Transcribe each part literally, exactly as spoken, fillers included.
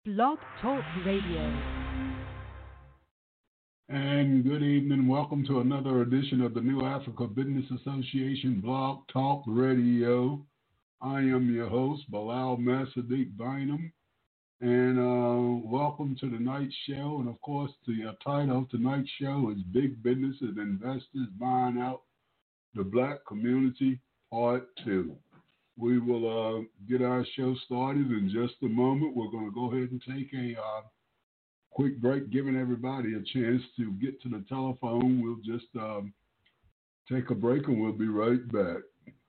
Blog Talk Radio. And good evening. Welcome to another edition of the New Africa Business Association Blog Talk Radio. I am your host, Bilal Masadiq Bynum. And uh, welcome to tonight's show. And of course, the uh, title of tonight's show is Big Business and Investors Buying Out the Black Community, Part two. We will uh, get our show started in just a moment. We're going to go ahead and take a uh, quick break, giving everybody a chance to get to the telephone. We'll just um, take a break and we'll be right back.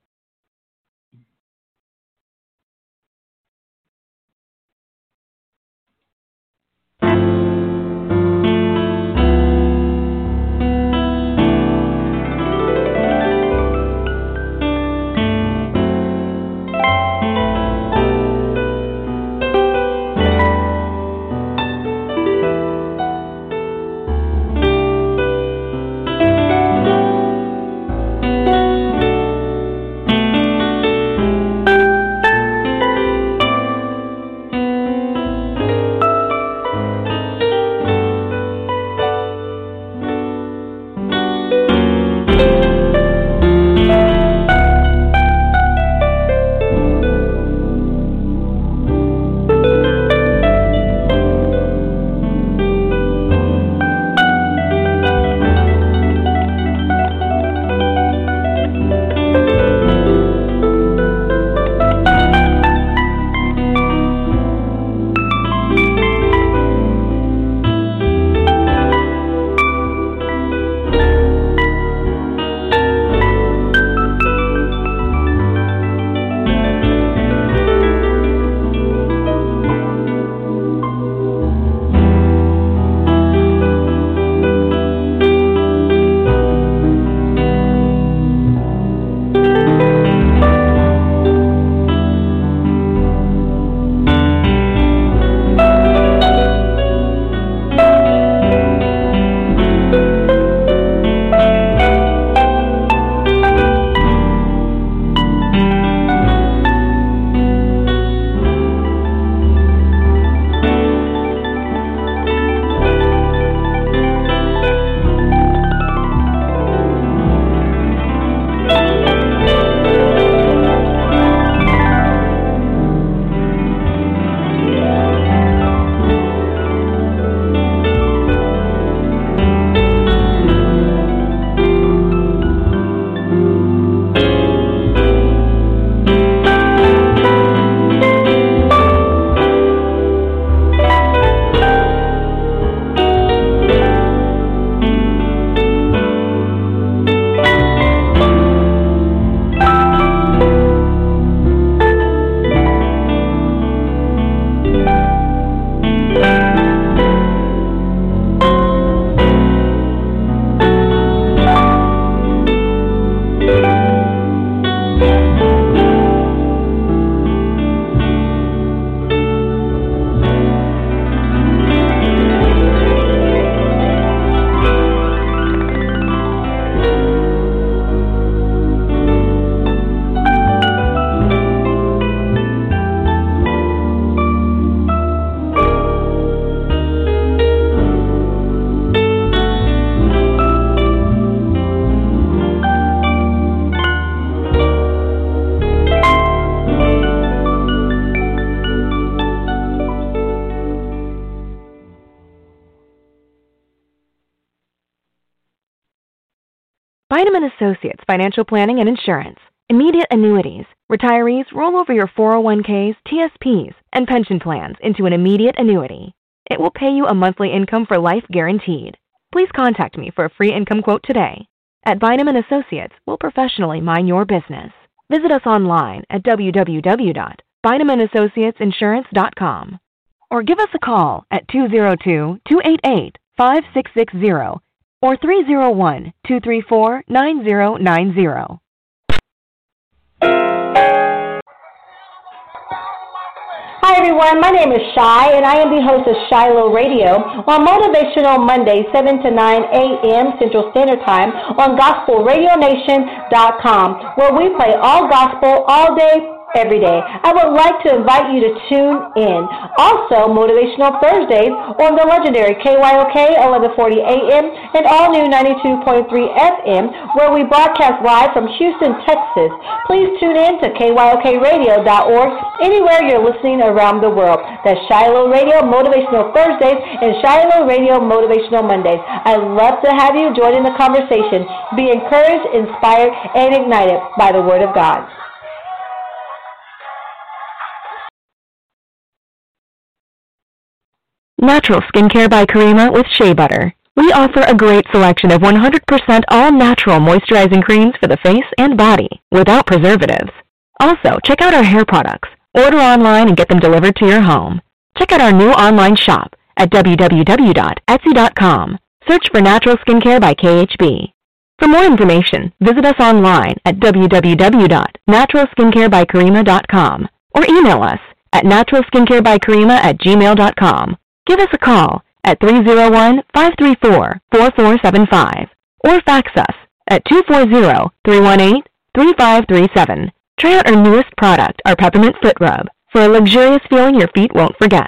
Bynum and Associates Financial Planning and Insurance. Immediate annuities. Retirees roll over your four oh one k's, T S P's, and pension plans into an immediate annuity. It will pay you a monthly income for life guaranteed. Please contact me for a free income quote today. At Bynum and Associates, we'll professionally mind your business. Visit us online at w w w dot bynum and associates insurance dot com or give us a call at two oh two, two eight eight, five six six zero or three oh one, two three four, nine oh nine oh. Hi everyone, my name is Shy and I am the host of Shiloh Radio on Motivational Monday, seven to nine a.m. Central Standard Time on gospel radio nation dot com, where we play all gospel all day every day. I would like to invite you to tune in. Also, Motivational Thursdays on the legendary K Y O K eleven forty A M and all new ninety-two point three F M, where we broadcast live from Houston, Texas. Please tune in to K Y O K radio dot org anywhere you're listening around the world. That's Shiloh Radio Motivational Thursdays and Shiloh Radio Motivational Mondays. I'd love to have you join in the conversation. Be encouraged, inspired, and ignited by the Word of God. Natural Skincare by Karima with Shea Butter. We offer a great selection of one hundred percent all-natural moisturizing creams for the face and body without preservatives. Also, check out our hair products. Order online and get them delivered to your home. Check out our new online shop at w w w dot etsy dot com. Search for Natural Skincare by K H B. For more information, visit us online at w w w dot natural skincare by karima dot com or email us at natural skincare by karima at gmail dot com. Give us a call at three oh one, five three four, four four seven five or fax us at two four zero, three one eight, three five three seven. Try out our newest product, our Peppermint Foot Rub, for a luxurious feeling your feet won't forget.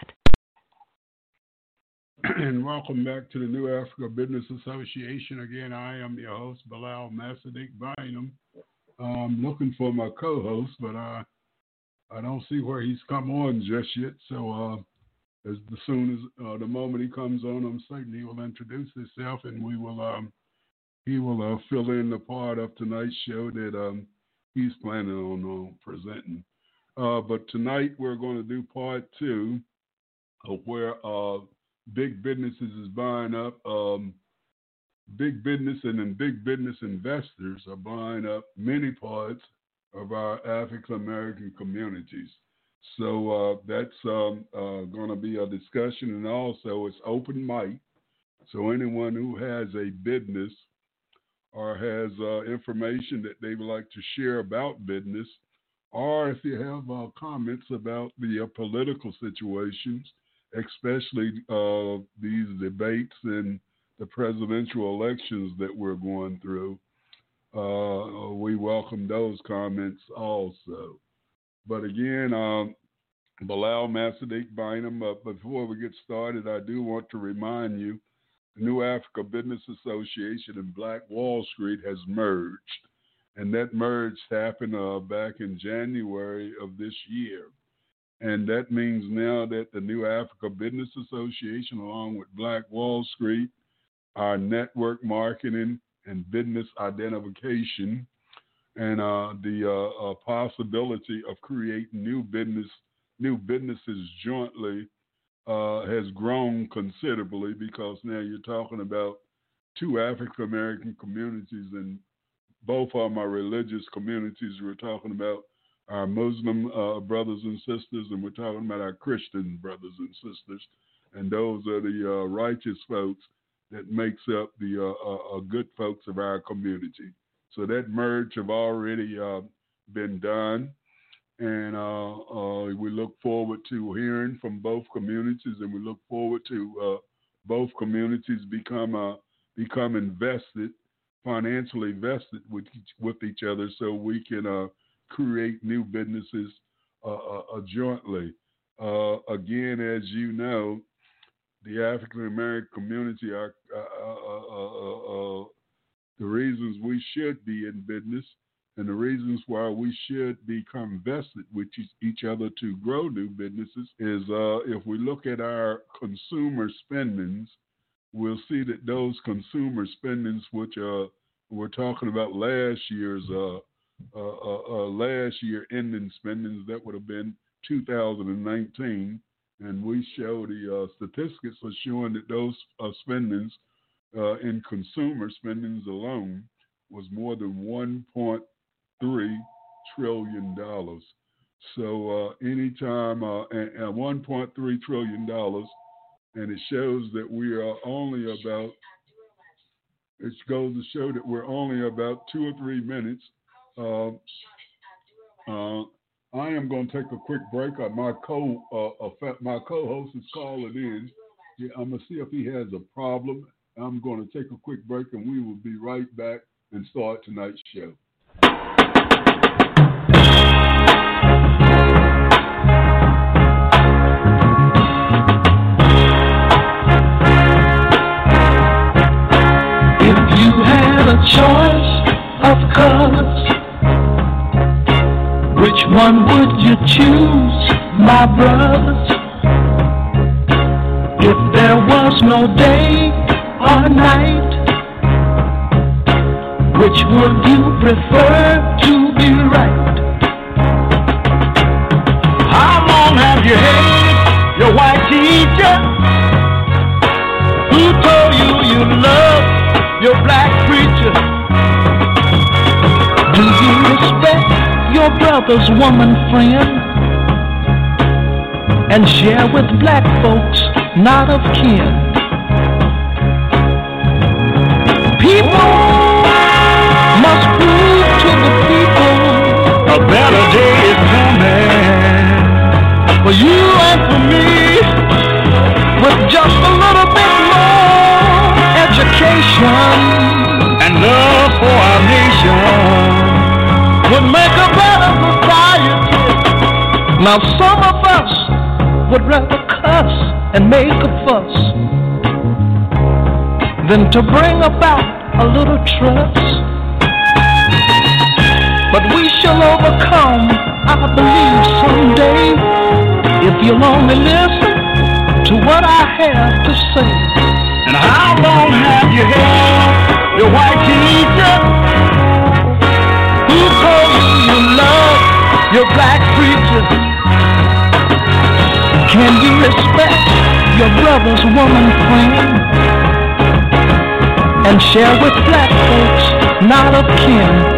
And welcome back to the New Africa Business Association. Again, I am your host, Bilal Massadik Bynum. I'm looking for my co-host, but I, I don't see where he's come on just yet, so... Uh, As, as soon as uh, the moment he comes on, I'm certain he will introduce himself, and we will um, he will uh, fill in the part of tonight's show that um, he's planning on uh, presenting. Uh, but tonight we're going to do part two of where uh, big businesses is buying up. Um, big business and then big business investors are buying up many parts of our African American communities. So uh, that's um, uh, going to be a discussion, and also it's open mic. So anyone who has a business or has uh, information that they would like to share about business, or if you have uh, comments about the uh, political situations, especially uh, these debates and the presidential elections that we're going through, uh, we welcome those comments also. But again, um, Bilal Massadik Bynum, uh, before we get started, I do want to remind you, the New Africa Business Association and Black Wall Street has merged. And that merge happened uh, back in January of this year. And that means now that the New Africa Business Association, along with Black Wall Street, our network marketing and business identification, and uh, the uh, uh, possibility of creating new business, new businesses jointly uh, has grown considerably, because now you're talking about two African American communities, and both of them are religious communities. We're talking about our Muslim uh, brothers and sisters, and we're talking about our Christian brothers and sisters, and those are the uh, righteous folks that makes up the uh, uh, uh, good folks of our community. So that merge have already uh, been done, and uh, uh, we look forward to hearing from both communities, and we look forward to uh, both communities become uh, become invested, financially vested with each, with each other, so we can uh, create new businesses uh, uh, uh, jointly. Uh, again, as you know, the African American community are. Uh, uh, uh, uh, The reasons we should be in business and the reasons why we should become vested with each other to grow new businesses is uh, if we look at our consumer spendings, we'll see that those consumer spendings, which uh, we're talking about last year's uh, uh, uh, uh, last year ending spendings, that would have been two thousand nineteen, and we show the uh, statistics are showing that those uh, spendings Uh, in consumer spendings alone was more than one point three trillion dollars. So uh, anytime, uh, and, and one point three trillion dollars, and it shows that we are only about, it goes to show that we're only about two or three minutes. Uh, uh, I am going to take a quick break. Uh, my co uh, my co-host is calling in. Yeah, I'm going to see if he has a problem. I'm going to take a quick break, and we will be right back and start tonight's show. choose, my brothers? If there was no day or night, which would you prefer to be right? How long have you hated your white teacher who told you you love your black preacher? Do you respect your brother's woman friend and share with black folks not of kin? People must prove to the people a better day is coming for you and for me, with just a little bit more education and love for our nation would make a better society. Now some of us would rather cuss and make a fuss than to bring about a little trust. But we shall overcome, I believe, someday, if you'll only listen to what I have to say. And how long have you had your white teacher who told you you love your black preacher? Can you respect your brother's woman friend and share with black folks not of kin?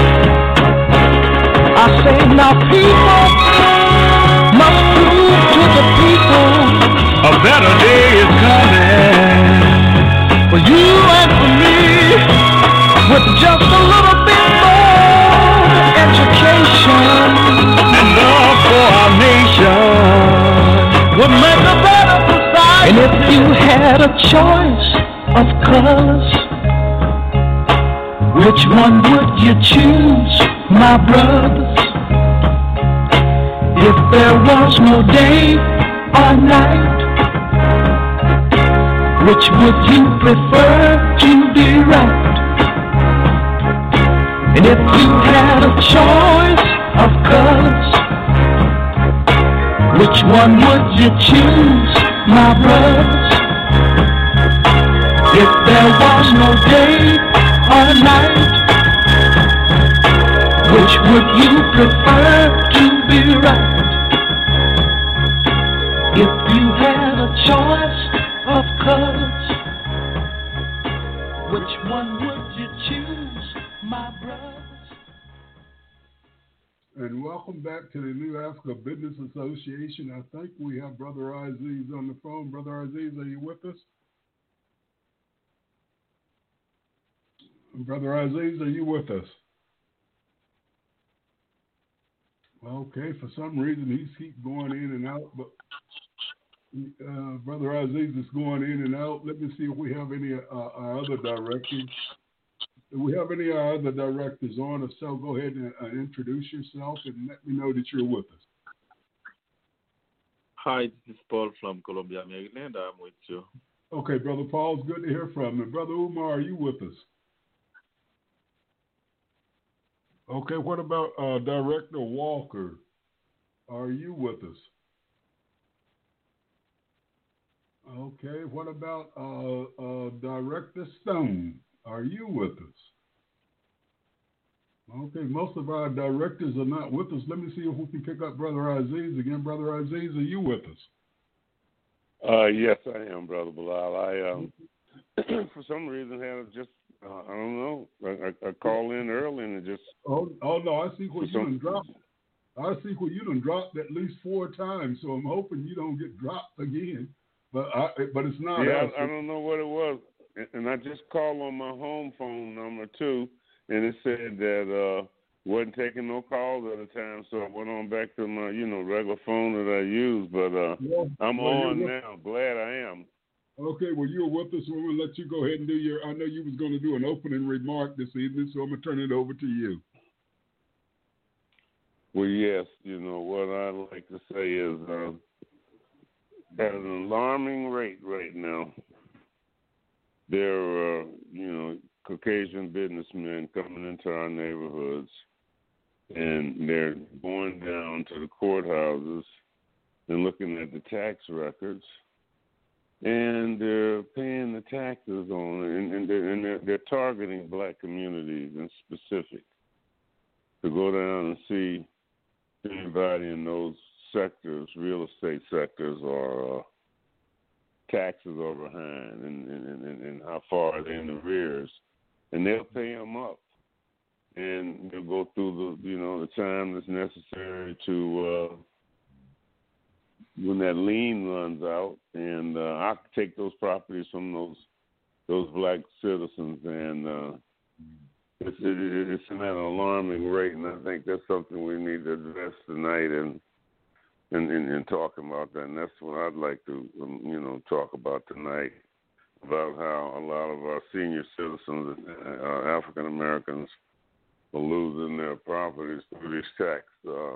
I say now people must prove to the people a better day is coming for you and for me, with just a little bit more education and love for our nation would make a better society. And if you had a choice of colors, which one would you choose, my brothers? If there was no day or night, which would you prefer to be right? And if you had a choice of colors, which one would you choose, my brothers? If there was no day or night, which would you prefer to be right? If you had a choice of colors, which one would you choose, my brothers? And welcome back to the New Africa Business Association. I think we have Brother Aziz on the phone. Brother Aziz, are you with us? Brother Aziz, are you with us? Okay, for some reason he's keep going in and out, but uh, Brother Aziz is going in and out. Let me see if we have any uh, our other directors. Do we have any of our other directors on? If so, go ahead and uh, introduce yourself and let me know that you're with us. Hi, this is Paul from Columbia, Maryland. I'm with you. Okay, Brother Paul, it's good to hear from you. Brother Umar, are you with us? Okay, what about uh, Director Walker? Are you with us? Okay, what about uh, uh, Director Stone? Are you with us? Okay, most of our directors are not with us. Let me see if we can pick up Brother Aziz again. Brother Aziz, are you with us? Uh, yes, I am, Brother Bilal. I, um, for some reason, had just, uh, I don't know, I, I, I called in early and it just... Oh, oh no, I see where you some, done dropped. I see where you done dropped at least four times, so I'm hoping you don't get dropped again. But I, but it's not Yeah, us. I, I don't know what it was. And I just called on my home phone number, too, and it said that uh, wasn't taking no calls at the time, so I went on back to my, you know, regular phone that I use. But uh, well, I'm well, on now. Glad I am. Okay, well, you're with us. We're going to let you go ahead and do your, I know you was going to do an opening remark this evening, so I'm going to turn it over to you. Well, yes, you know, what I like to say is uh, at an alarming rate right now, there are, uh, you know, Caucasian businessmen coming into our neighborhoods and they're going down to the courthouses and looking at the tax records, and they're paying the taxes on it, and, and, they're, and they're, they're targeting black communities in specific to go down and see anybody in those sectors, real estate sectors, or uh, taxes are behind, and, and, and, and how far are they in the rears, and they'll pay them up, and they'll go through the, you know, the time that's necessary to, uh, when that lien runs out, and uh, I take those properties from those those black citizens, and uh, it's, it, it's at an alarming rate, and I think that's something we need to address tonight, and and, and, and talking about that, and that's what I'd like to, um, you know, talk about tonight, about how a lot of our senior citizens, uh, African Americans, are losing their properties through these tax uh,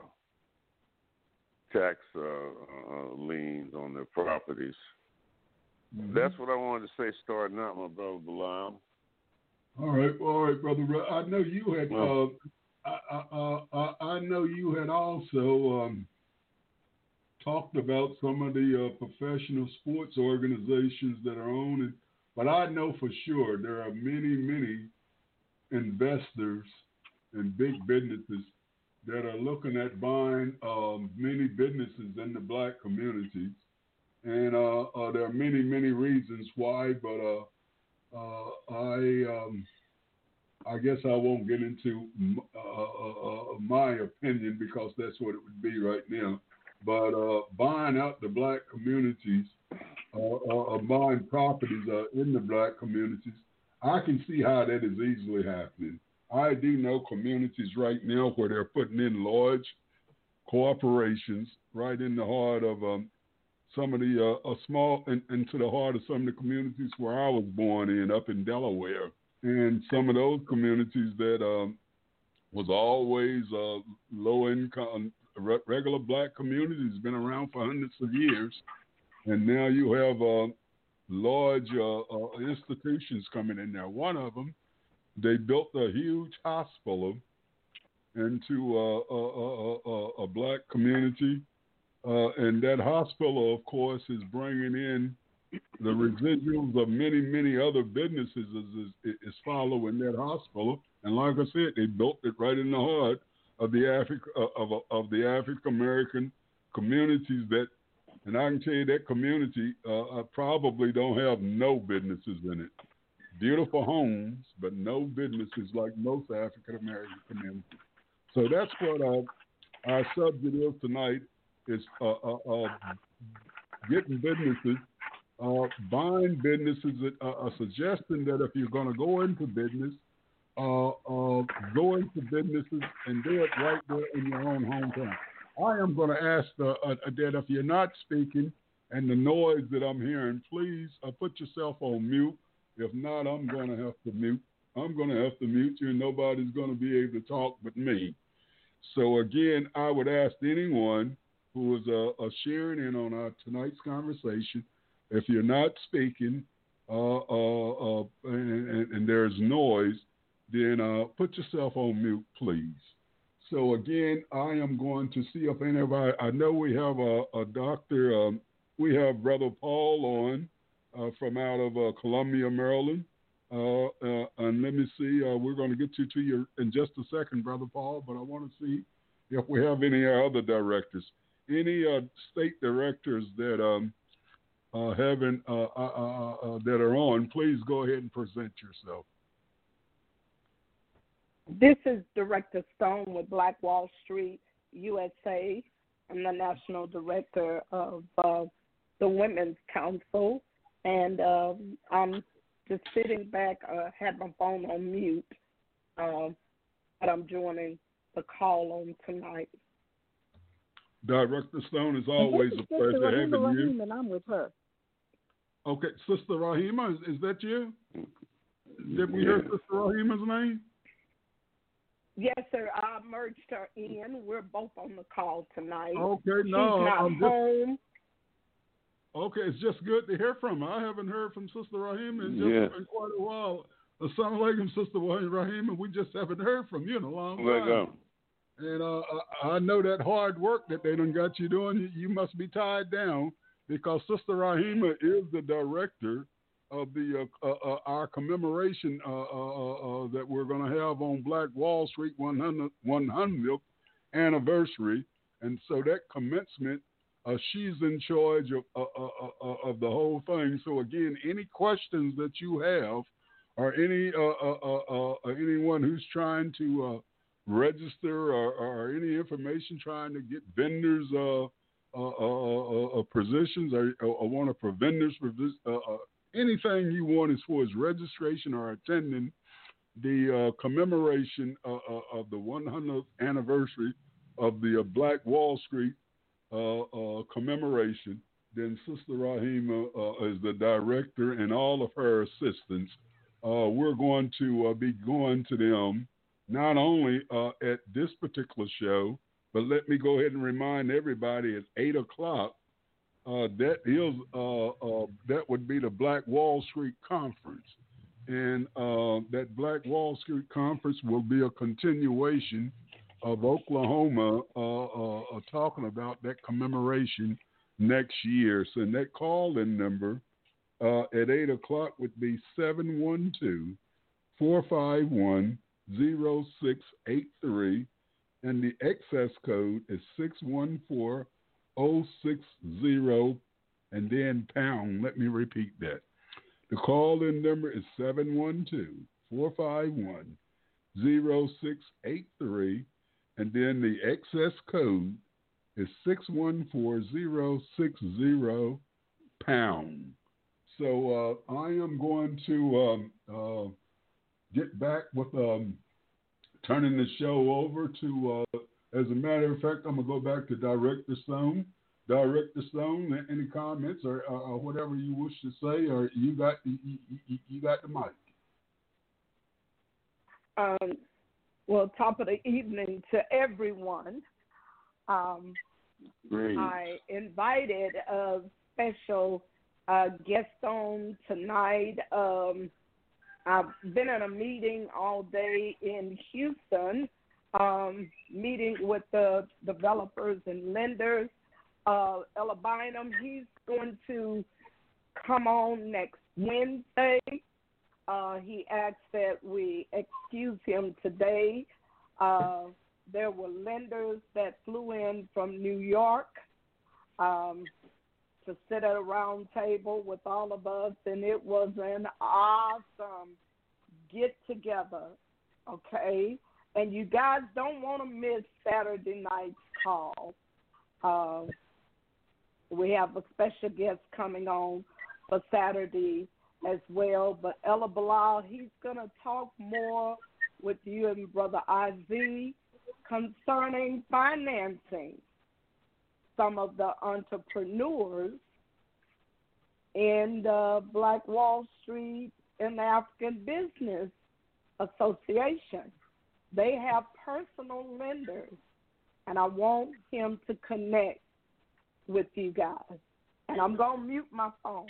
tax uh, uh, liens on their properties. Mm-hmm. That's what I wanted to say starting out, my brother Bilal. All right, all right, brother. I know you had. Well, uh, I, I, I, I know you had also um, talked about some of the uh, professional sports organizations that are on it, but I know for sure there are many, many investors and big businesses that are looking at buying um, many businesses in the black communities. And uh, uh, there are many, many reasons why, but uh, uh, I um, I guess I won't get into uh, uh, my opinion, because that's what it would be right now. But uh, buying out the black communities, uh, or buying properties uh, in the black communities, I can see how that is easily happening. I do know communities right now where they're putting in large corporations right in the heart of um, some of the uh, a small and in, into the heart of some of the communities where I was born in, up in Delaware, and some of those communities that um, was always uh, low income, re- regular black communities, been around for hundreds of years, and now you have uh, large uh, uh, institutions coming in there. One of them, they built a huge hospital into uh, a, a, a, a black community, uh, and that hospital, of course, is bringing in the residuals of many, many other businesses is, is, is following that hospital. And like I said, they built it right in the heart of the Afri- of, of the African American communities that, and I can tell you that community uh, probably don't have no businesses in it. Beautiful homes, but no businesses like most African American communities. So that's what uh, our subject is tonight: is uh, uh, uh, getting businesses, uh, buying businesses. Uh, a suggestion that if you're going to go into business, uh, uh, go into businesses and do it right there in your own hometown. I am going to ask uh, uh, that if you're not speaking and the noise that I'm hearing, please uh, put yourself on mute. If not, I'm going to have to mute. I'm going to have to mute you, and nobody's going to be able to talk but me. So again, I would ask anyone who is uh, uh, sharing in on our tonight's conversation, if you're not speaking uh, uh, uh, and, and, and there's noise, then uh, put yourself on mute, please. So again, I am going to see if anybody. I know we have a, a doctor. Um, we have Brother Paul on. Uh, from out of uh, Columbia, Maryland. Uh, uh, and let me see, uh, we're going to get you to you in just a second, Brother Paul, but I want to see if we have any other directors. Any uh, state directors that um, uh, haven't, uh, uh, uh, uh, that are on, please go ahead and present yourself. This is Director Stone with Black Wall Street, U S A. I'm the National Director of uh, the Women's Council. And um, I'm just sitting back, uh, had my phone on mute, um, but I'm joining the call on tonight. Director Stone, is always a pleasure having you. Rahima, and I'm with her. Okay, Sister Rahima, is, is that you? Did we hear Sister Rahima's name? Yes, sir. I merged her in. We're both on the call tonight. Okay, She's no, not I'm just... home. Okay, it's just good to hear from her. I haven't heard from Sister Rahima in just yeah. in quite a while. Assalamu alaikum, Sister Rahima. We just haven't heard from you in a long time. And uh, I I know that hard work that they done got you doing, you, you must be tied down because Sister Rahima is the director of the uh, uh, uh, our commemoration uh, uh, uh, uh, that we're going to have on Black Wall Street one hundredth anniversary. And so that commencement, uh, she's in charge of, uh, uh, uh, uh, of the whole thing. So again, any questions that you have or any uh, uh, uh, uh, anyone who's trying to uh, register or, or any information trying to get vendors uh, uh, uh, uh, positions or, or want to for vendors for this, uh, uh, anything you want as far as registration or attending the uh, commemoration uh, uh, of the one hundredth anniversary of the uh, Black Wall Street uh, uh, commemoration, then Sister Rahima uh, is the director and all of her assistants. Uh, we're going to uh, be going to them not only uh, at this particular show, but let me go ahead and remind everybody at eight o'clock, uh, that is uh, uh, that would be the Black Wall Street Conference. And uh, that Black Wall Street Conference will be a continuation of Oklahoma uh, uh, uh, talking about that commemoration next year. So that call-in number uh, at eight o'clock would be seven one two, four five one, zero six eight three, and the excess code is six one four zero six zero, and then pound. Let me repeat that. The call-in number is seven one two, four five one, zero six eight three, and then the excess code is six one four zero six zero, pound. So uh, I am going to um, uh, get back with um, turning the show over to, uh, as a matter of fact, I'm going to go back to Director Stone. Director Stone, any comments or, or, or whatever you wish to say, or you got you, you, you got the mic. Um, well, top of the evening to everyone. Um, Great. I invited a special uh, guest on tonight. Um, I've been in a meeting all day in Houston, um, meeting with the developers and lenders. Uh, Ella Bynum, he's going to come on next Wednesday. Uh, he asked that we excuse him today. Uh, there were lenders that flew in from New York um, to sit at a round table with all of us, and it was an awesome get-together, okay? And you guys don't want to miss Saturday night's call. Uh, We have a special guest coming on for Saturday as well. But Ella Bilal, he's going to talk more with you and Brother Iz concerning financing some of the entrepreneurs in the Black Wall Street and the African Business Association. They have personal lenders, and I want him to connect with you guys. And I'm going to mute my phone.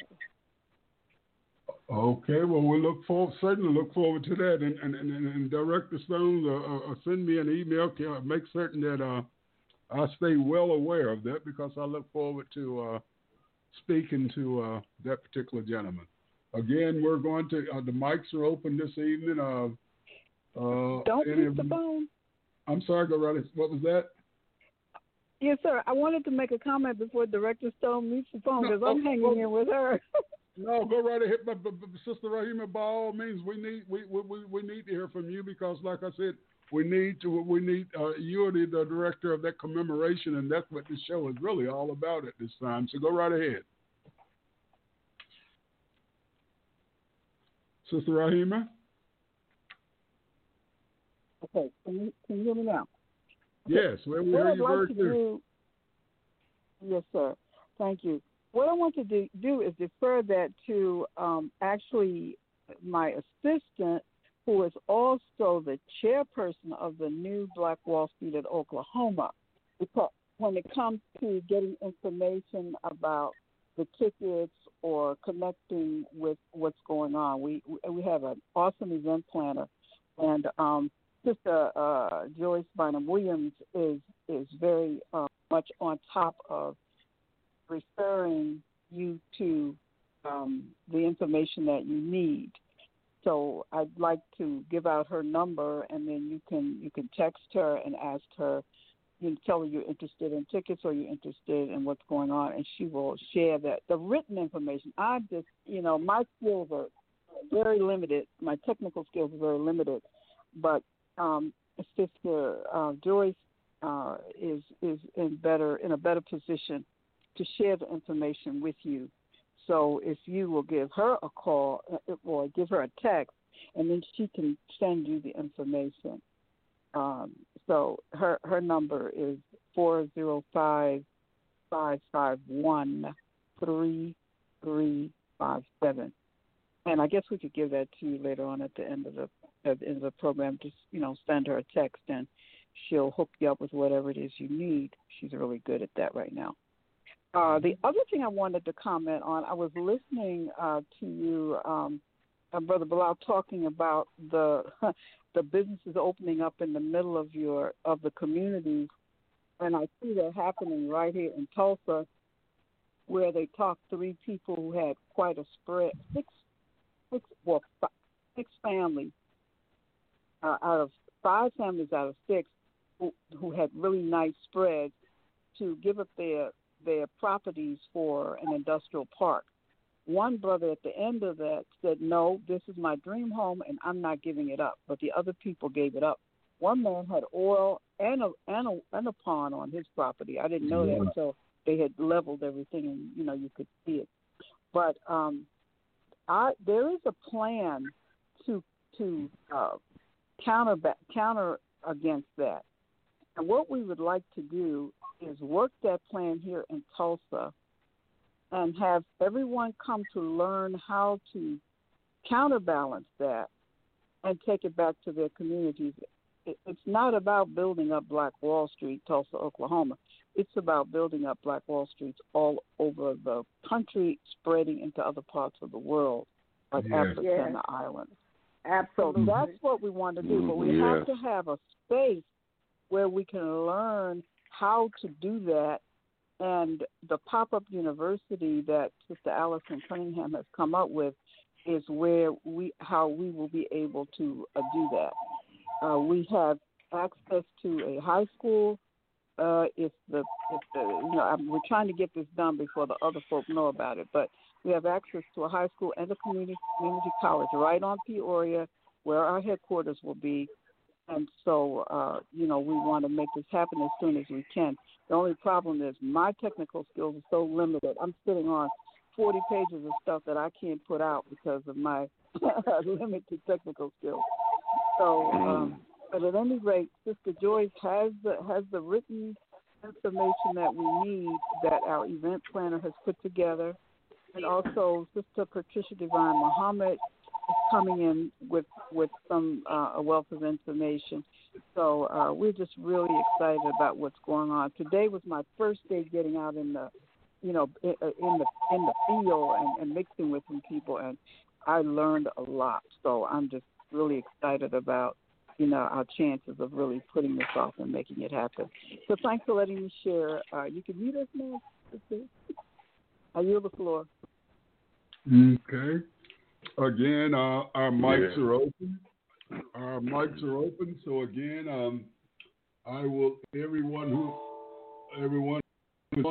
Okay, well, we look forward, certainly look forward to that. And, and, and, and Director Stone, uh, uh, send me an email. To make certain that uh, I stay well aware of that because I look forward to uh, speaking to uh, that particular gentleman. Again, we're going to, uh, the mics are open this evening. Uh, uh, Don't mute the phone. I'm sorry, go right ahead. What was that? Yes, sir. I wanted to make a comment before Director Stone meets the phone because No, I'm oh, hanging oh, here with her. No, go right ahead, but, but, but Sister Rahima. By all means, we need we, we, we need to hear from you because, like I said, we need to we need uh, you're the, the director of that commemoration, and that's what this show is really all about at this time. So go right ahead, Sister Rahima. Okay, can you can you hear me now? Yes, well, we what hear I'd you like very to clear. do, yes, sir. Thank you. What I want to do, do is defer that to um, actually my assistant, who is also the chairperson of the new Black Wall Street at Oklahoma. Because when it comes to getting information about the tickets or connecting with what's going on, we we have an awesome event planner, and um, Sister uh, Joyce Bynum Williams is is very uh, much on top of referring you to um, the information that you need. So I'd like to give out her number, and then you can you can text her and ask her. You can tell her you're interested in tickets or you're interested in what's going on, and she will share that. The written information, I just, you know, my skills are very limited. My technical skills are very limited, but um, Sister uh, Joyce uh, is is in better in a better position to share the information with you. So if you will give her a call or give her a text, and then she can send you the information. Um, so her her number is four zero five, five five one, three three five seven. And I guess we could give that to you later on at the end of the at the end of the program. Just, you know, send her a text and she'll hook you up with whatever it is you need. She's really good at that right now. Uh, the other thing I wanted to comment on, I was listening uh, to you, um, uh, Brother Bilal, talking about the the businesses opening up in the middle of your of the communities, and I see that happening right here in Tulsa, where they talked three people who had quite a spread, six, six, well, five, six families uh, out of five families out of six who, who had really nice spreads to give up their their properties for an industrial park. One brother at the end of that said, no, this is my dream home and I'm not giving it up. But the other people gave it up. One man had oil and a, and a, and a pond on his property. I didn't know yeah. that until they had leveled everything and, you know, you could see it. But um, I, there is a plan to to uh, counter counter against that. And what we would like to do is work that plan here in Tulsa and have everyone come to learn how to counterbalance that and take it back to their communities. It's not about building up Black Wall Street, Tulsa, Oklahoma. It's about building up Black Wall Streets all over the country, spreading into other parts of the world, like yes. Africa yes. and the islands. Absolutely. So that's what we want to do, but we yes. have to have a space where we can learn how to do that. And the pop-up university that Sister Allison Cunningham has come up with is where we, how we will be able to uh, do that. Uh, we have access to a high school. Uh, if the, if the, you know, I'm, we're trying to get this done before the other folk know about it, but we have access to a high school and a community community college right on Peoria, where our headquarters will be. And so, uh, you know, we want to make this happen as soon as we can. The only problem is my technical skills are so limited. I'm sitting on forty pages of stuff that I can't put out because of my limited technical skills. So, um, but at any rate, Sister Joyce has the, has the written information that we need that our event planner has put together. And also, Sister Patricia Divine Muhammad is coming in with with some uh, a wealth of information. So uh, we're just really excited about what's going on. Today was my first day getting out in the, you know, in, in the in the field and, and mixing with some people, and I learned a lot. So I'm just really excited about, you know, our chances of really putting this off and making it happen. So thanks for letting me share. Uh, you can mute us now. I yield the floor. Okay. Again, uh, our mics yeah. are open. Our mics are open. So again, um, I will everyone who everyone. Who,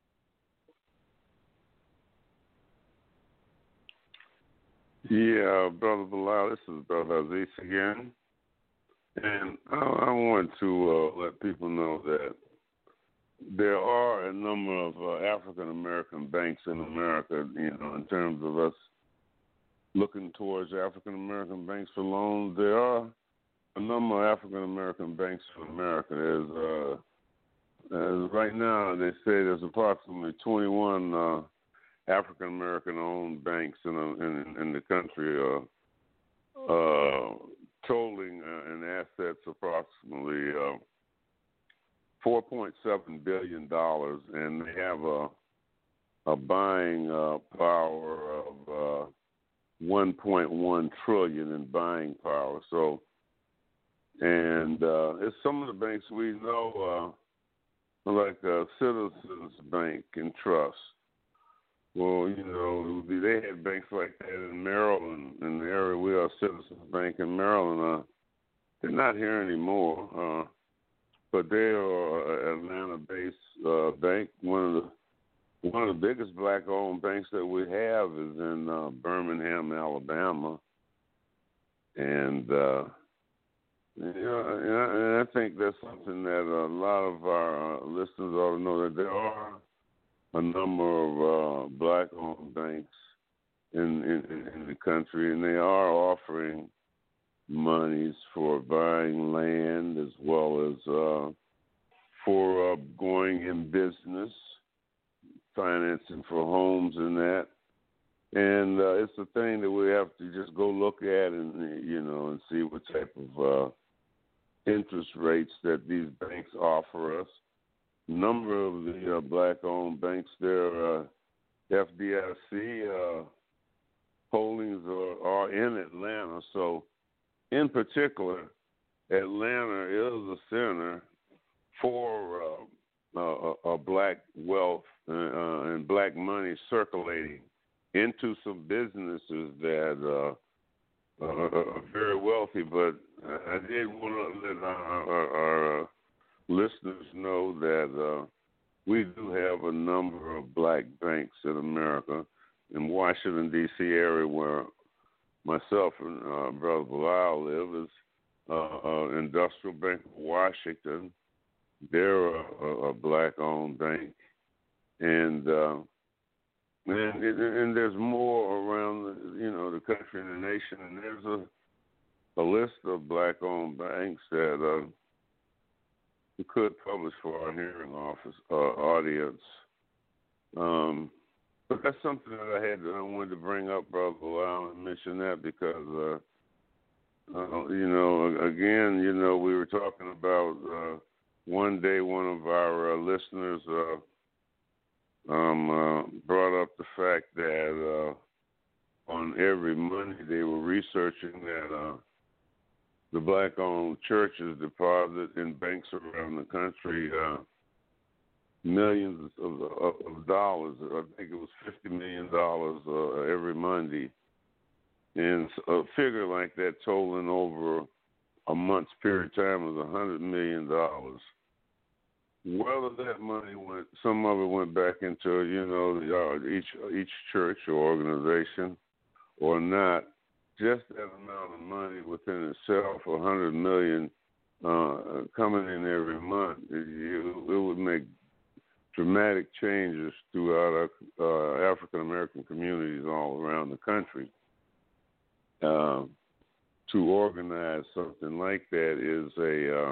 yeah, Brother Bilal, this is Brother Aziz again, and I, I want to uh, let people know that there are a number of uh, African American banks in America. You know, in terms of us looking towards African American banks for loans, there are a number of African American banks in America. There's uh, as right now they say there's approximately twenty-one uh, African American owned banks in, a, in in the country, uh, uh, totaling uh, in assets approximately uh, four point seven billion dollars, and they have a a buying uh, power of uh, one point one trillion in buying power. So And uh, it's some of the banks we know, uh, like uh, Citizens Bank and Trust. Well, you know, they had banks like that in Maryland, in the area we are, Citizens Bank in Maryland. Uh, they're not here anymore, uh, but they are an Atlanta-based uh, bank. One of the one of the biggest black-owned banks that we have is in uh, Birmingham, Alabama, and uh, you know, and I think that's something that a lot of our uh, listeners ought to know, that there are a number of uh, black-owned banks in, in in the country, and they are offering monies for buying land as well as uh, for uh, going in business, financing for homes and that. And uh, it's a thing that we have to just go look at and, you know, and see what type of uh, interest rates that these banks offer us. A number of the uh, black-owned banks, their uh, F D I C uh, holdings are, are in Atlanta. So, in particular, Atlanta is a center for uh, uh, uh, black wealth uh, uh, and black money circulating into some businesses that uh, are very wealthy. But I did want to let our, our, our uh, listeners know that uh, we do have a number of black banks in America. In Washington, D C area, where myself and uh, Brother Bilal live, is uh, uh, Industrial Bank of Washington. They're a, a, a black-owned bank. And, uh, and and there's more around the, you know, the country and the nation. And there's a, a list of black-owned banks that uh, we could publish for our hearing office uh, audience. Um, but that's something that I had I wanted to bring up, Brother Bilal, and mention that because, uh, uh, you know, again, you know, we were talking about uh, one day one of our uh, listeners uh, um, uh, brought up the fact that uh, on every Monday they were researching that uh, the black-owned churches deposit in banks around the country uh, millions of, of, of dollars. I think it was fifty million dollars uh, every Monday. And a figure like that totaling over a month's period of time was one hundred million dollars. Whether that money went, some of it went back into, you know, the, uh, each each church or organization or not, just that amount of money within itself, one hundred million dollars uh, coming in every month, it, it would make dramatic changes throughout our uh, African American communities all around the country. Uh, to organize something like that is a uh,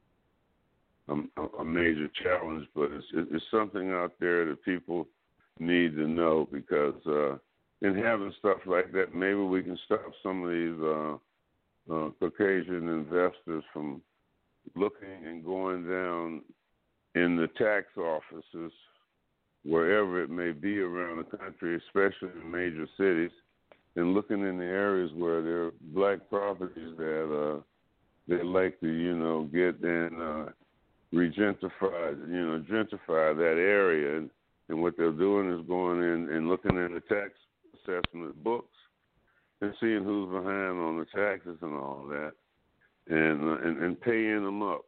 a, a major challenge, but it's, it's something out there that people need to know because uh, in having stuff like that, maybe we can stop some of these uh, uh, Caucasian investors from looking and going down in the tax offices, wherever it may be around the country, especially in major cities, and looking in the areas where there are black properties that uh, they like to, you know, get and uh, regentrify, you know, gentrify that area. And, and what they're doing is going in and looking in the tax assessment books and seeing who's behind on the taxes and all that, and uh, and, and paying them up.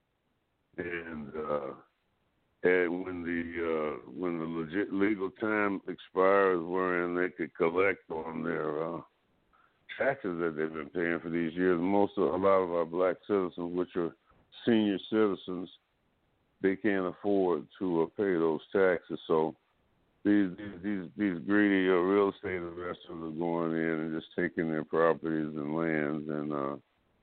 And uh, and when the uh, when the legit legal time expires, wherein they could collect on their uh, taxes that they've been paying for these years, most of a lot of our black citizens, which are senior citizens, they can't afford to uh, pay those taxes. So these these these, these greedy uh, real estate investors are going in and just taking their properties and lands and uh,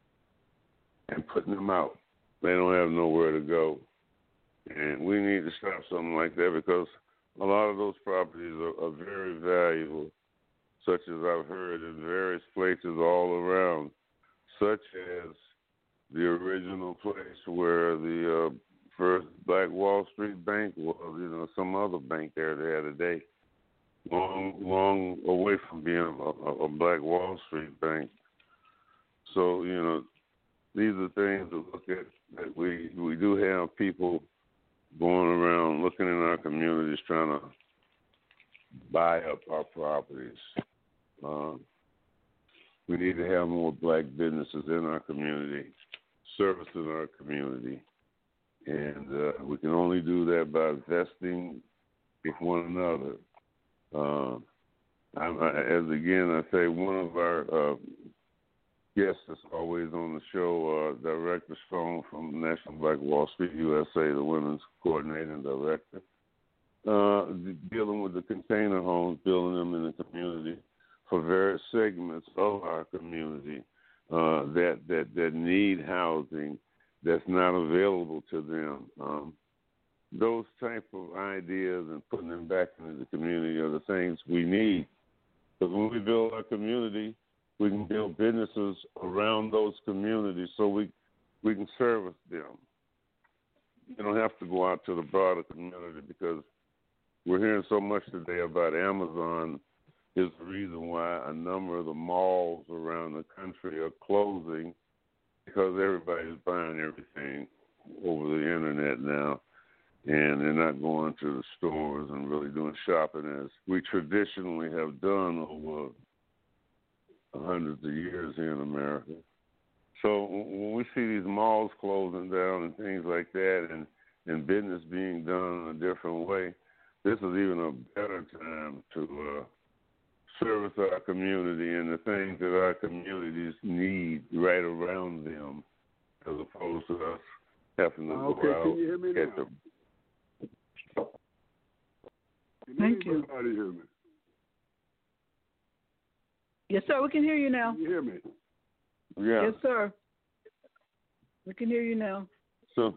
and putting them out. They don't have nowhere to go. And we need to stop something like that because a lot of those properties are, are very valuable, such as I've heard in various places all around, such as the original place where the uh, first Black Wall Street Bank was, you know, some other bank there they had today, long, long away from being a, a, a Black Wall Street Bank. So, you know, these are things to look at. That we we do have people going around looking in our communities trying to buy up our properties. Um, we need to have more black businesses in our community, servicing our community. And uh, we can only do that by investing in one another. Uh, I, I, as again, I say, one of our uh, guests that's always on the show, uh, Director Stone from National Black Wall Street U S A, the Women's Coordinating Director, uh, dealing with the container homes, building them in the community for various segments of our community uh, that, that, that need housing that's not available to them. Um, those type of ideas and putting them back into the community are the things we need. Because when we build our community, we can build businesses around those communities so we we can service them. You don't have to go out to the broader community because we're hearing so much today about Amazon is the reason why a number of the malls around the country are closing because everybody's buying everything over the internet now, and they're not going to the stores and really doing shopping as we traditionally have done over hundreds of years here in America. So when we see these malls closing down and things like that and, and business being done in a different way, this is even a better time to uh, service our community and the things that our communities need right around them as opposed to us having to okay, go out can you hear me at now? the... Can Thank you. anybody hear me? Yes, sir. We can hear you now. Can you hear me? Yeah. Yes, sir. We can hear you now. So,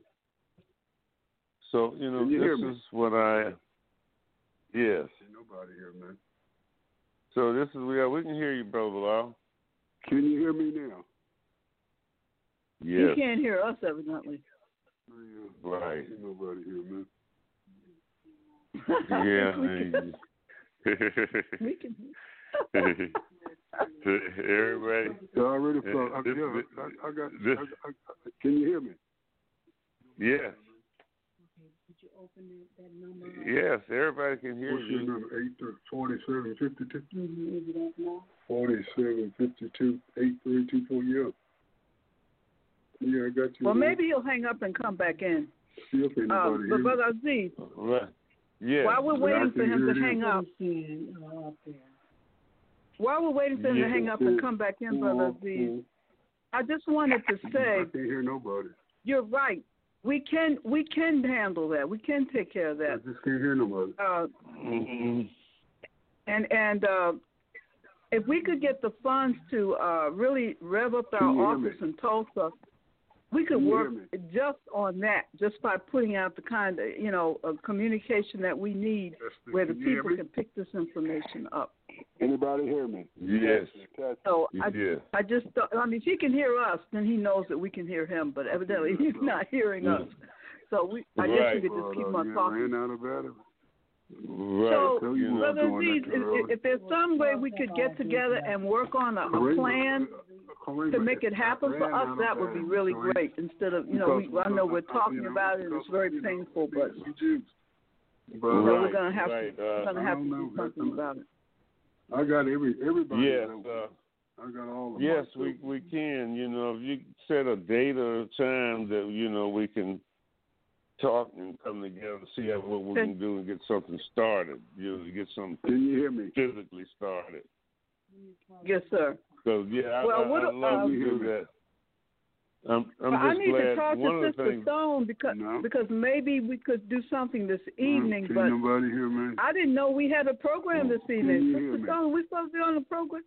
so you know, Can you hear this me? is what I... Yes. Ain't nobody here, man. So this is we we can hear you, Brother Lau. Can you hear me now? Yes. He can't hear us, evidently. Yeah. Right. Ain't nobody here, man. Yeah. We can. Everybody. I already felt. I, This- yeah, this- I, I got. this- I, I, can you hear me? Yes. Yes, everybody can hear What's your you. number? Eight forty-seven fifty-two. Mm-hmm. Forty-seven fifty-two eight three two four. Yeah. Yeah, I got you. Well, maybe he'll hang up and come back in. See if anybody Um, hear but me. Brother Aziz, Right. Yeah. while we're But I waiting can for him hear to you. hang up, while we're waiting for him Yeah. to hang up and come back in, Brother Aziz, I just wanted to say, I can't hear nobody. you're right. We can we can handle that. We can take care of I that. just can't hear nobody. Uh, Mm-hmm. and and uh, if we could get the funds to uh, really rev up our Can you hear me? office in Tulsa, we could Can you work hear me? just on that, just by putting out the kind of you know of communication that we need, That's the- where the can you hear people me? can pick this information up. Anybody hear me? Yes. Catch- So I, Yes. I just thought, I mean, if he can hear us, then he knows that we can hear him. But evidently, he's not hearing us. So we, I guess Right. we could just keep Well, on uh, talking. ran out of battery. Right. So, you know, Brother doing Aziz, that too early. if, if there's some way we could get together and work on a, a Kareem, plan uh, Kareem, to make it happen for ran us, out of that would be battery, really Kareem. great. Instead of, you know, we, I know we're Because, uh, talking you know, about it, and it's very because, you know, painful, but we juice. But, you know, Right, we're gonna have right, to, uh, we're gonna have to I don't do know. something about it. I got every everybody. yes. that- Uh, I got all of yes, them. we we can. You know, if you set a date or a time that you know we can talk and come together and see how, what we can do and get something started. You know, to get something Can you hear me? physically started. Yes, sir. So yeah, I, Well, I, what- I'd love uh, to do that. I'm, I'm But I just need glad. to talk one to of the Sister things, Stone because No. because maybe we could do something this evening, Can but nobody hear me? I didn't know we had a program this Can evening. you hear Sister me? Stone, we supposed to be on the program?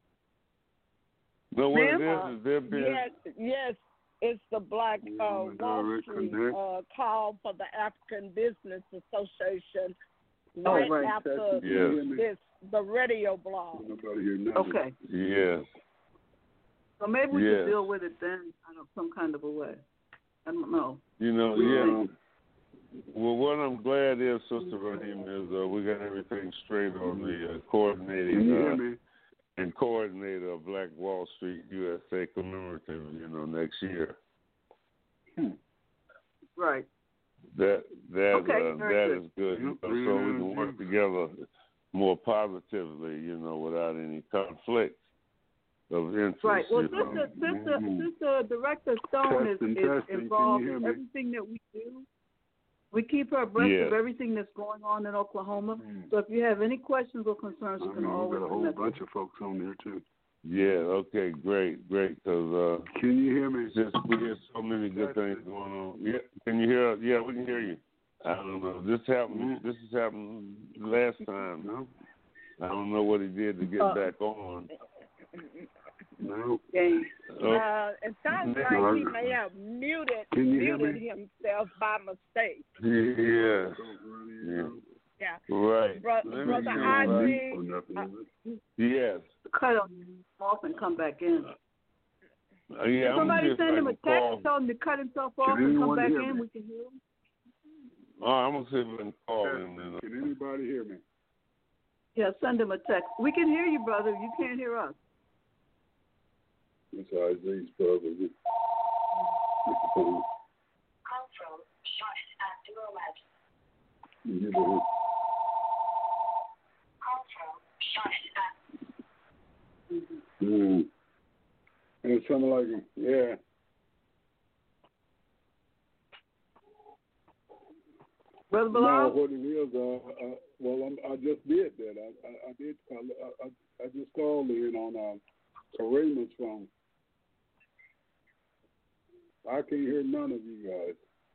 no, what it Ma'am? is is there been Yes, yes, it's the Black uh, Yeah, Wall direct Street connect. uh, call for the African Business Association Oh, right right. after Yes. this the radio blog. Can nobody hear nothing? Okay. yes. So maybe we Yes. could deal with it then in some kind of a way. I don't know. You know, yeah. Um, Well, what I'm glad is, Sister Raheem, is uh, we got everything straight on the uh, coordinating Can you hear uh, me? and coordinator of Black Wall Street U S A commemorative, you know, next next year. Hmm. Right. That that okay, uh, that good. is good. Yep, so, so we can work together more positively, you know, without any conflict of interest. Right. Well, you know. Sister, Sister, Mhm. Sister Director Stone Testing, is, is testing. involved Can you in hear me? everything that we do. We keep her abreast Yes. of everything that's going on in Oklahoma. Mm. So if you have any questions or concerns, you I can mean, we always got a whole connect bunch with of folks on there too. Yeah. Okay. Great. Great. Because uh, Can you hear me? it's just we have so many good things going on. Yeah. Can you hear? Yeah, we can hear you. I don't know. This happened. Mm. This has happened last time. No. I don't know what he did to get Uh, back on. No. Game. Oh, Uh, it sounds like he may have muted Can you hear muted me? himself by mistake. yeah. Yeah. Yeah. Right. Bro- Let me Brother see I if I- G, Or nothing, uh, is it? Yes. Cut him off and come back in. Uh, yeah. I'm Somebody gonna see if send I him a can text, call. tell him to cut himself off Can and come anyone back hear in. me? We can hear him. Oh, I'm gonna see if I can call him. And, uh, Can anybody hear me? Yeah, send him a text. We can hear you, brother. You can't hear us. It's Isaiah's brother. Call from shortest at Duo Labs. You know, Call from shortest at. mm. And it's something like, yeah. Brother No, Bilal? what it is, uh, uh, well, I'm, I just did that. I, I, I did call, I, I, I just called in on uh, Kareem's phone. I can't hear none of you guys.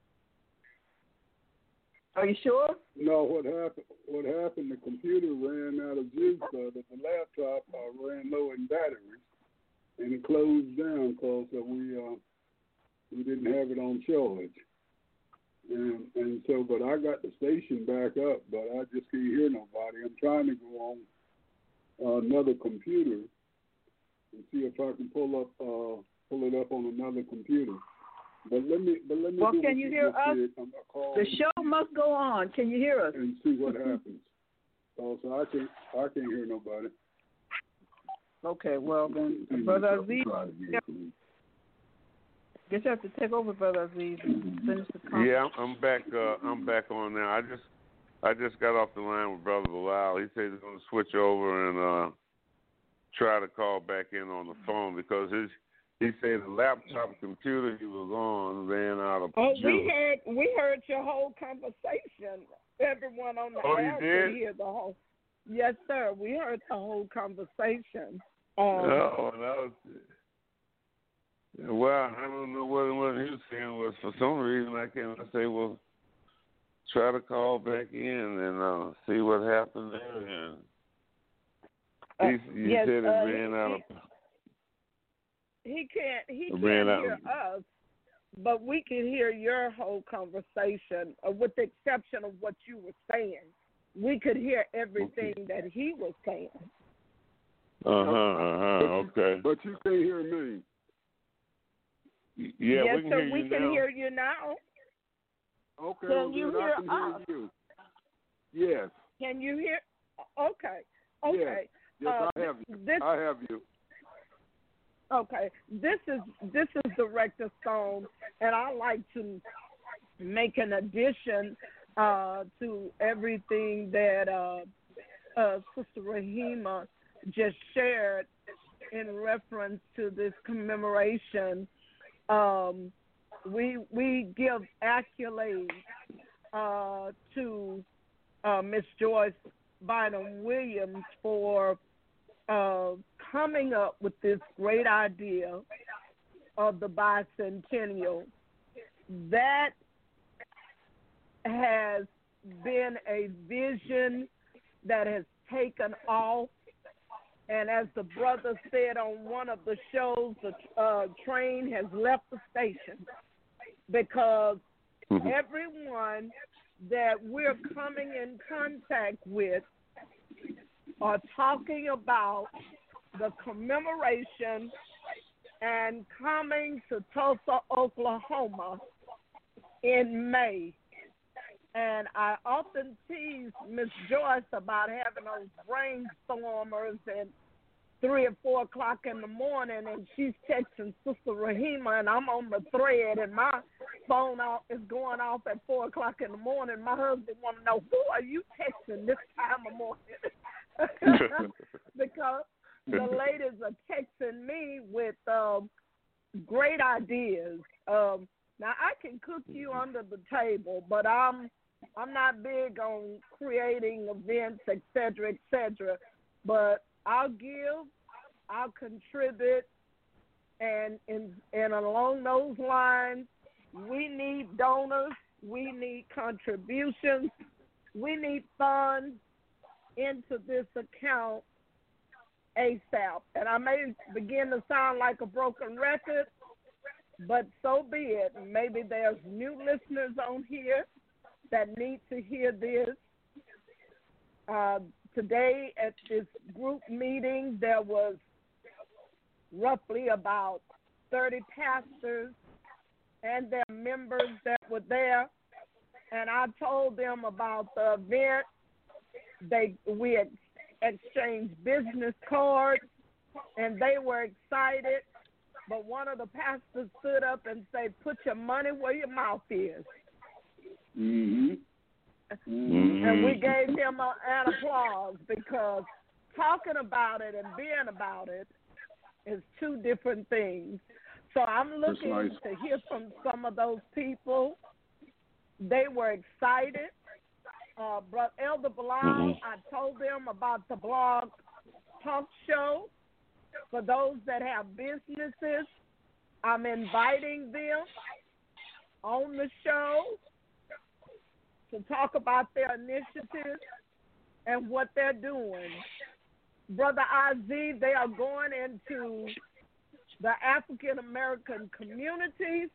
Are you sure? No, what happened? What happened? The computer ran out of juice, uh, but the laptop uh, ran low in batteries, and it closed down because uh, we uh, we didn't have it on charge. And and so, but I got the station back up, but I just can't hear nobody. I'm trying to go on uh, another computer and see if I can pull up uh, pull it up on another computer. But let me, but let me. Well, do can what you hear just us? did. I'm gonna call The show must go on. Can you hear us? and see what happens. Also, I can't, I can't hear nobody. Okay, well then, Brother Aziz, guess you have to take over, Brother Aziz, and finish the conference. yeah, I'm, I'm back. Uh, I'm back on now. I just, I just got off the line with Brother Bilal. He said he's going to switch over and uh, try to call back in on the phone because his. He said the laptop computer he was on ran out of oh, juice. we heard we heard your whole conversation. Everyone on the Oh, you air did? could hear the whole. Yes, sir. We heard the whole conversation. Um, Oh, that was. Well, I don't know what it was he was saying was for some reason I can't I say well try to call back in and uh, see what happened there and uh, he, he yes, said it uh, ran he, out of. He can't. He It can't ran out. hear us, but we can hear your whole conversation, uh, with the exception of what you were saying. We could hear everything Okay. that he was saying. Uh huh. Uh huh. Okay. But you can't hear me. Yeah, yes, we can sir. hear we you can now. hear you now. Okay, Can well, you then hear I can hear us? you. Yes. Can you hear? Okay. Okay. Yes, uh, I have you. This, I have you. Okay, this is this is Director Stone, and I like to make an addition uh, to everything that uh, uh, Sister Rahima just shared in reference to this commemoration. Um, we we give accolades uh, to uh, Miss Joyce Bynum Williams for uh, coming up with this great idea of the bicentennial. That has been a vision that has taken off. And as the brother said on one of the shows, the uh, train has left the station because Mm-hmm. everyone that we're coming in contact with are talking about the commemoration and coming to Tulsa, Oklahoma in May. And I often tease Miss Joyce about having those brainstormers and three or four o'clock in the morning, and she's texting Sister Rahima, and I'm on the thread, and my phone off, is going off at four o'clock in the morning. My husband want to know, who are you texting this time of morning? Because the ladies are texting me with um, great ideas. Um, now, I can cook you under the table, but I'm I'm not big on creating events, et cetera, et cetera. But I'll give, I'll contribute, and and and along those lines, we need donors, we need contributions, we need funds into this account ASAP. And I may begin to sound like a broken record, but so be it. Maybe there's new listeners on here that need to hear this. Uh, today at this group meeting, there was roughly about thirty pastors and their members that were there, and I told them about the event. They we had exchanged business cards, and they were excited. But one of the pastors stood up and said, "Put your money where your mouth is." Mm-hmm. Mm-hmm. And we gave him a, an applause, because talking about it and being about it is two different things. So I'm looking nice. to hear from some of those people. They were excited. Uh, Brother Elder Bilal, mm-hmm. I told them about the blog talk show. For those that have businesses, I'm inviting them on the show to talk about their initiatives and what they're doing. Brother Aziz, they are going into the African American communities,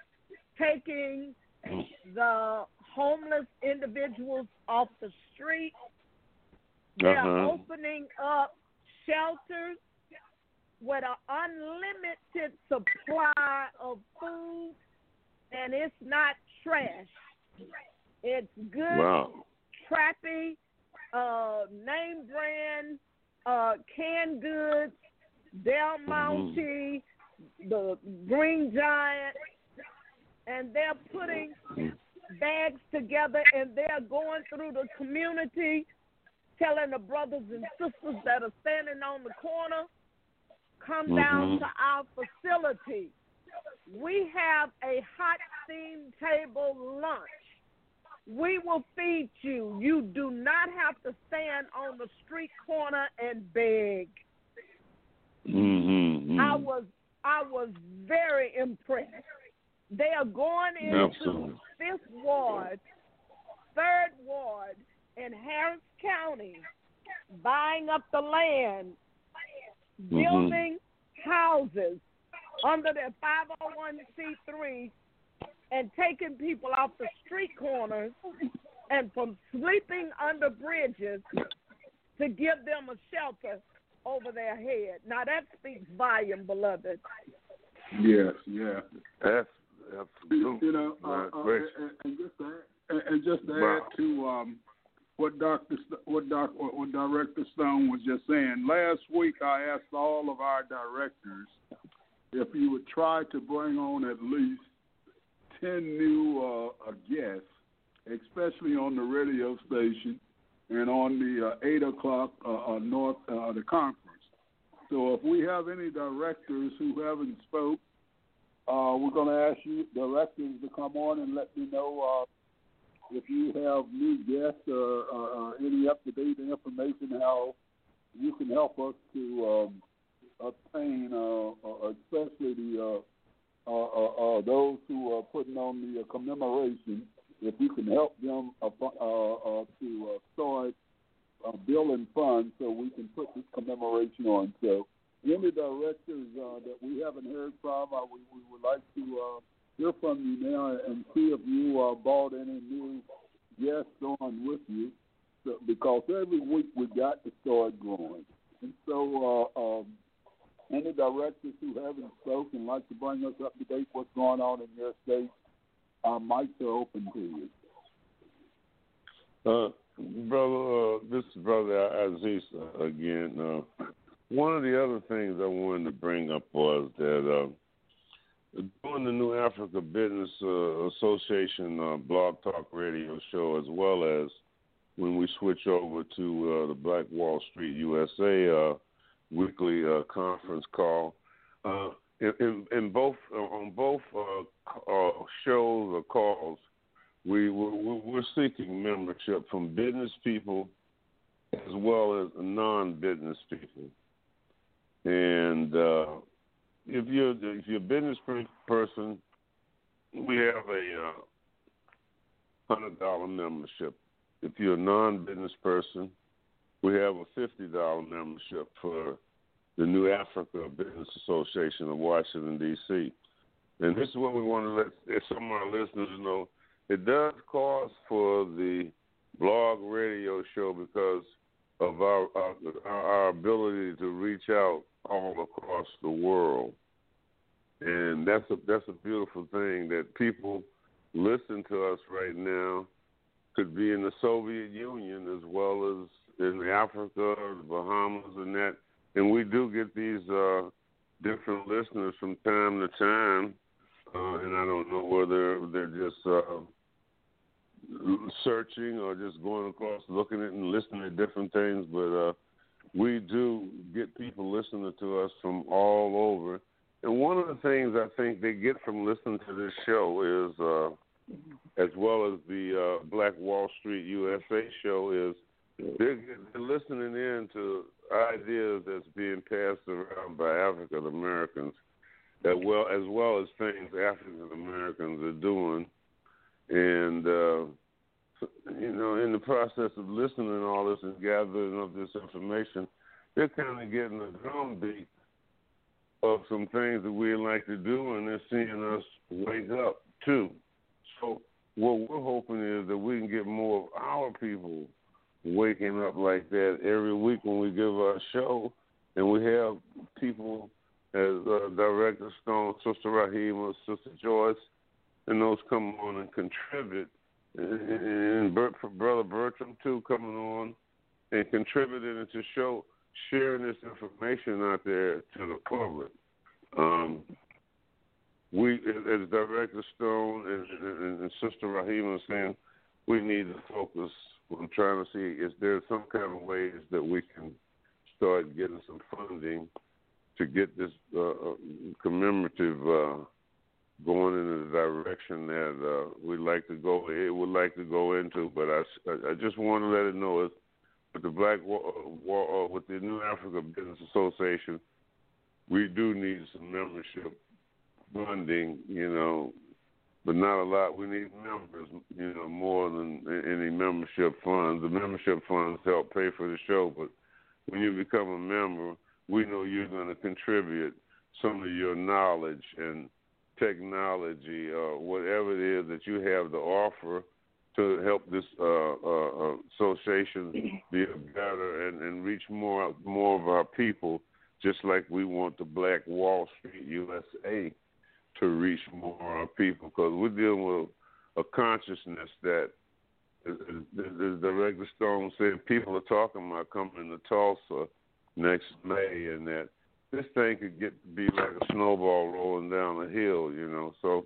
taking the homeless individuals off the street. They're uh-huh. opening up shelters with an unlimited supply of food, and it's not trash. It's good, wow. trappy, uh, name brand, uh, canned goods, Del Monte, mm-hmm. the Green Giant, and they're putting bags together, and they're going through the community, telling the brothers and sisters that are standing on the corner, come mm-hmm. down to our facility. We have a hot steam table lunch. We will feed you. You do not have to stand on the street corner and beg. Mm-hmm. I was I was very impressed. They are going into Absolutely. Fifth Ward, Third Ward in Harris County, buying up the land, mm-hmm. building houses under their five oh one c three, and taking people off the street corners and from sleeping under bridges to give them a shelter over their head. Now that speaks volume, beloved. Yes, yeah. That's absolutely. You know, uh, uh, and, and just to add, and just to wow. add to um, what Doctor what Doc what Director Stone was just saying. Last week, I asked all of our directors if you would try to bring on at least ten new uh, guests, especially on the radio station and on the uh, eight o'clock uh, uh, North uh, the conference. So if we have any directors who haven't spoke, uh, we're going to ask you directors to come on and let me know uh, if you have new guests or, or, or any up-to-date information how you can help us to um, obtain, uh, uh, especially the uh, Uh, uh, uh, those who are putting on the uh, commemoration, if you can help them uh, uh, uh, to uh, start uh, building funds so we can put this commemoration on. So any directors uh, that we haven't heard from, uh, we, we would like to uh, hear from you now and see if you uh, brought any new guests on with you, so, because every week we got to start growing. And so uh, um, any directors who haven't spoken like to bring us up to date what's going on in your state, our mics are open to you. Uh, brother, uh, this is Brother Aziz uh, again. Uh, one of the other things I wanted to bring up was that uh, doing the New Africa Business uh, Association uh, Blog Talk Radio show, as well as when we switch over to uh, the Black Wall Street U S A uh, weekly uh, conference call, uh, in, in, in both uh, on both uh, uh, shows or calls, we we're, we're seeking membership from business people as well as non-business people. And uh, if you're if you're a business person, we have a uh, hundred dollar membership. If you're a non-business person, we have a fifty dollar membership for the New Africa Business Association of Washington, D C And this is what we want to let some of our listeners know. It does cost for the blog radio show because of our, our our ability to reach out all across the world, and that's a that's a beautiful thing that people listen to us right now. Could be in the Soviet Union as well as in Africa, the Bahamas, and that. And we do get these uh, different listeners from time to time, uh, and I don't know whether they're just uh, searching or just going across, looking at and listening to different things. But uh, we do get people listening to us from all over. And one of the things I think they get from listening to this show is, uh, as well as the uh, Black Wall Street U S A show, is they're, they're listening in to ideas that's being passed around by African Americans, as well as well as things African Americans are doing, and uh, you know, in the process of listening to all this and gathering of this information, they're kind of getting a drumbeat of some things that we like to do, and they're seeing us wake up too. So what we're hoping is that we can get more of our people waking up like that every week when we give our show, and we have people as uh, Director Stone, Sister Rahima, Sister Joyce, and those come on and contribute, and, and Bert, Brother Bertram too coming on and contributing to the show, sharing this information out there to the public. Um, we, as Director Stone and, and, and Sister Rahima saying, we need to focus. I'm trying to see is there some kind of ways that we can start getting some funding to get this uh, commemorative uh, going in the direction that uh, we'd like to go. It would like to go into, but I, I just want to let it know is with the Black Wall, with the New Africa Business Association, we do need some membership funding, you know. But not a lot. We need members, you know, more than any membership funds. The membership funds help pay for the show, but when you become a member, we know you're going to contribute some of your knowledge and technology or whatever it is that you have to offer to help this uh, uh, association be better and, and reach more more of our people, just like we want the Black Wall Street U S A to reach more of our people, because we're dealing with a consciousness that, as, as Director Stone said, people are talking about coming to Tulsa next May, and that this thing could get to be like a snowball rolling down a hill, you know. So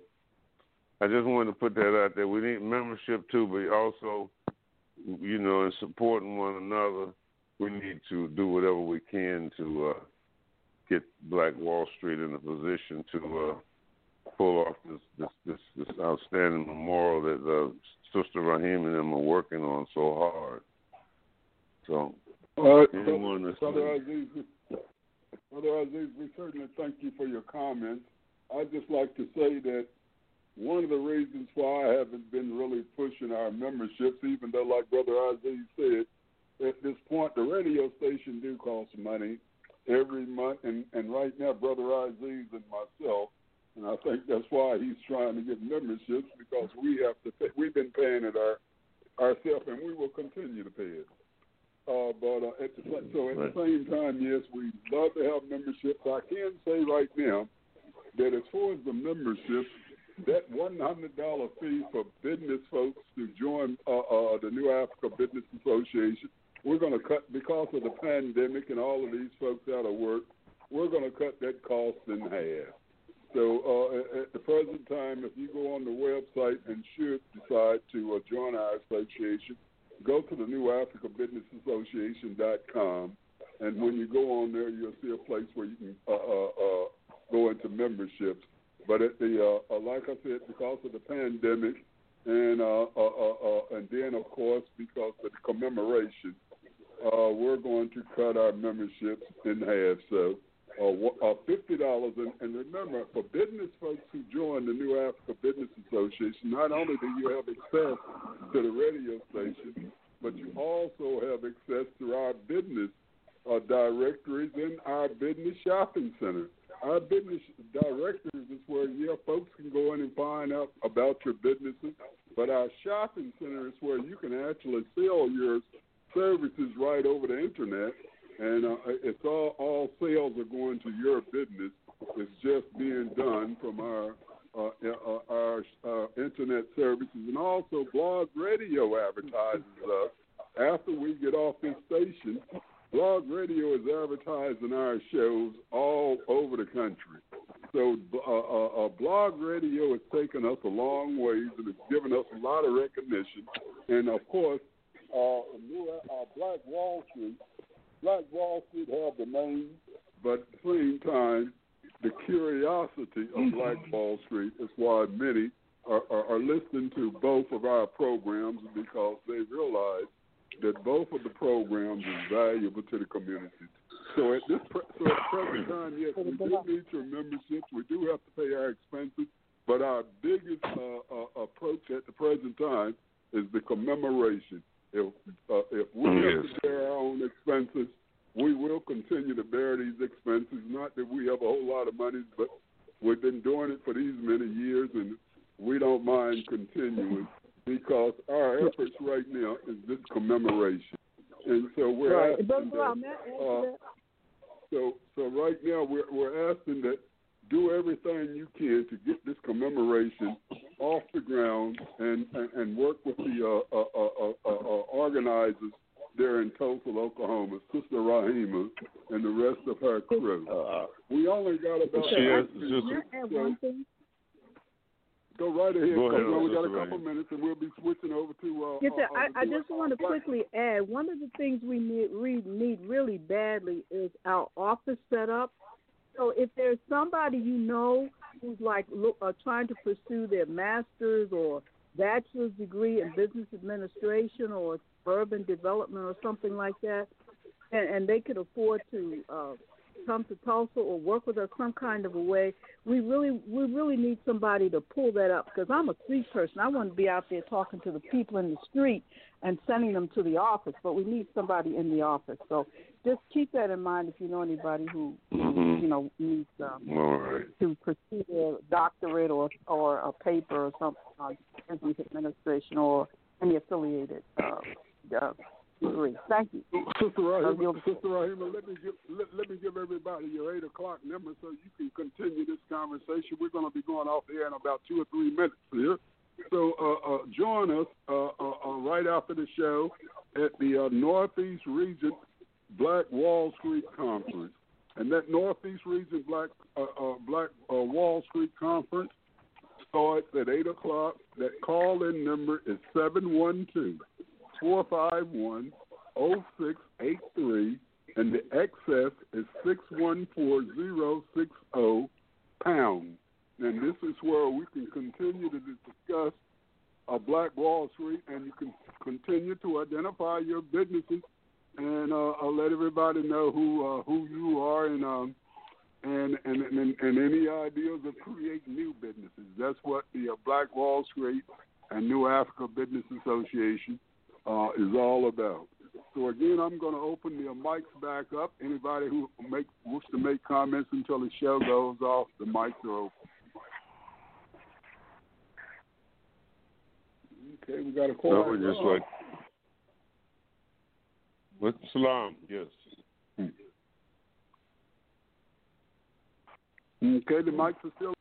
I just wanted to put that out there. We need membership too, but also, you know, in supporting one another, we need to do whatever we can to uh, get Black Wall Street in a position to uh, pull off this, this this this outstanding memorial that uh, Sister Rahim and them are working on so hard. So, all right, anyone so, Brother Aziz, Brother Aziz, we certainly thank you for your comments. I'd just like to say that one of the reasons why I haven't been really pushing our memberships, even though, like Brother Aziz said, at this point the radio station do cost money every month, and, and right now Brother Aziz and myself, and I think that's why he's trying to get memberships, because we have to pay, we've been paying it our, ourselves, and we will continue to pay it. Uh, but uh, at the, so at the same time, yes, we love to have memberships. I can say right now that as far as the membership, that one hundred dollars fee for business folks to join uh, uh, the New Africa Business Association we're going to cut, because of the pandemic and all of these folks out of work, we're going to cut that cost in half. So uh, at the present time, if you go on the website and should decide to uh, join our association, go to the New Africa Business Association dot com, and when you go on there, you'll see a place where you can uh, uh, uh, go into memberships. But at the uh, uh, like I said, because of the pandemic, and uh, uh, uh, uh, and then of course because of the commemoration, uh, we're going to cut our memberships in half. So. Uh, uh, fifty dollars, and, and remember, for business folks who join the New Africa Business Association, not only do you have access to the radio station, but you also have access to our business uh, directories in our business shopping center. Our business directories is where, yeah, folks can go in and find out about your businesses, but our shopping center is where you can actually sell your services right over the internet. And uh, it's all, all sales are going to your business. It's just being done from our uh, uh, our uh, internet services, and also Blog Radio advertises us. After we get off this station, Blog Radio is advertising our shows all over the country. So uh, uh, uh, Blog Radio has taken us a long ways, and it's given us a lot of recognition. And of course, uh, new, uh, Black Wall Street. Black Wall Street have the name, but at the same time, the curiosity of Black Wall Street is why many are, are, are listening to both of our programs, because they realize that both of the programs is valuable to the community. So at this pre- so at the present time, yes, we do need your memberships. We do have to pay our expenses, but our biggest uh, uh, approach at the present time is the commemoration. If uh, if we yes. have to bear our own expenses, we will continue to bear these expenses. Not that we have a whole lot of money, but we've been doing it for these many years, and we don't mind continuing, because our efforts right now is this commemoration. And so we're right. asking that, uh, so so right now we're we're asking that do everything you can to get this commemoration off the ground, and, and, and work with the uh, uh, uh, uh, uh, organizers there in Tulsa, Oklahoma, Sister Rahima, and the rest of her crew. Uh, we only got about yes, so, go right ahead. Go ahead, we got a Rahima. couple minutes, and we'll be switching over to. Uh, Yes, sir. uh, I, I just want to quickly add, one of the things we need, we need really badly is our office set up. So if there's somebody you know who's like look, uh, trying to pursue their master's or bachelor's degree in business administration or urban development or something like that, and, and they could afford to uh, come to Tulsa or work with us some kind of a way, we really we really need somebody to pull that up, because I'm a street person. I want to be out there talking to the people in the street and sending them to the office, but we need somebody in the office. So just keep that in mind if you know anybody who, mm-hmm. you know, needs um, All right. to pursue their doctorate or or a paper or something on business administration or any affiliated uh, uh, degree. Thank you. Sister Rahima, Sister Rahima, let me give let, let me give everybody your eight o'clock number so you can continue this conversation. We're going to be going off the air in about two or three minutes here. So uh, uh, join us uh, uh, uh, right after the show at the uh, Northeast Region Black Wall Street Conference. And that Northeast Region Black uh, uh, Black uh, Wall Street Conference starts at eight o'clock. That call-in number is seven one two, four five one, zero six eight three, and the excess is six one four zero six zero pound. And this is where we can continue to discuss uh, Black Wall Street, and you can continue to identify your businesses and uh, I'll let everybody know who uh, who you are, and um and and, and and any ideas of creating new businesses. That's what the uh, Black Wall Street and New Africa Business Association uh, is all about. So again, I'm going to open the mics back up. Anybody who make wish to make comments until the show goes off, the mics are open. Okay, we got a call. No, we're just like. What Salam? Yes. Okay, the mics are still